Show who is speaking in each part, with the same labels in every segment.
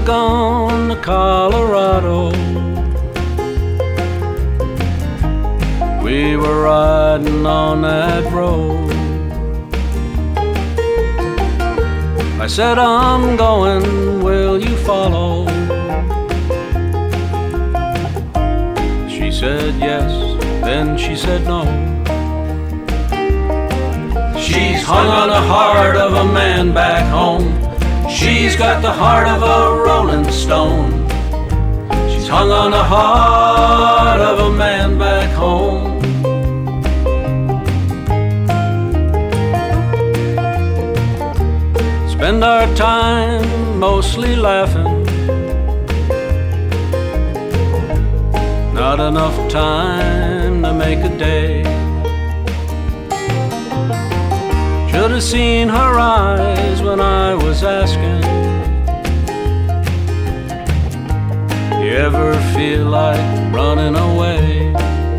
Speaker 1: gone to Colorado. We were riding on that road. I said, I'm going, will you follow? She said yes, then she said no. She's hung on the heart of a man back home. She's got the heart of a rolling stone. She's hung on the heart of a man back home. Spend our time mostly laughing, not enough time to make a day. Should have seen her eyes when I was asking, you ever feel like running away?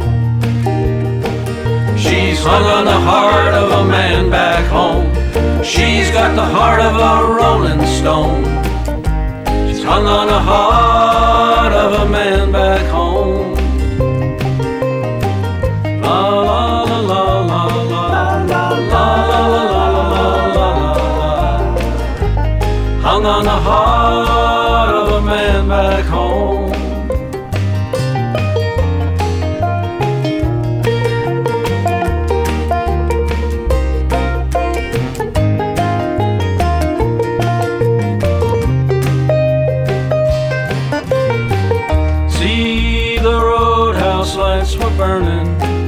Speaker 1: She's hung on the heart of a man back home. She's got the heart of a rolling stone. She's hung on the heart of a man back home. La la la la la la la la la la. Hung on the heart of a man back home. See, the roadhouse lights were burning.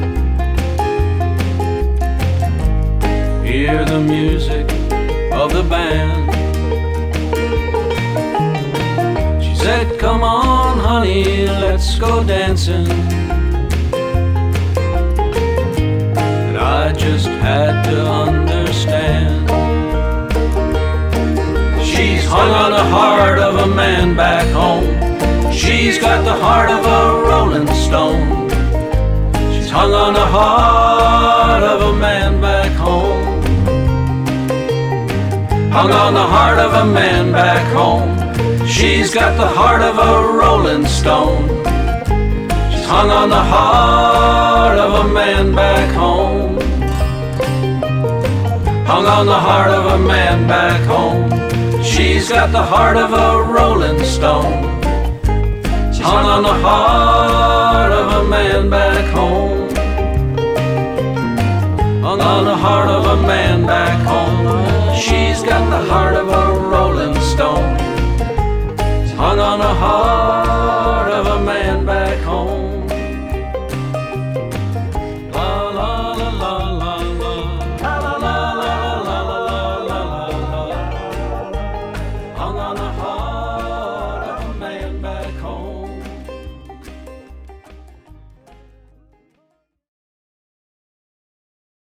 Speaker 1: Hear the music of the band. She said, come on, honey, let's go dancing. And I just had to understand. She's hung on the heart of a man back home. She's got the heart of a rolling stone. She's hung on the heart of a man back home. Hung on the heart of a man back home. She's got the heart of a rolling stone. She's hung on the heart of a man back home. Hung on the heart of a man back home. She's got the heart of a rolling stone. She's hung on the heart of a man back home. Hung on the heart of a man back home. She's got the heart of a rolling stone.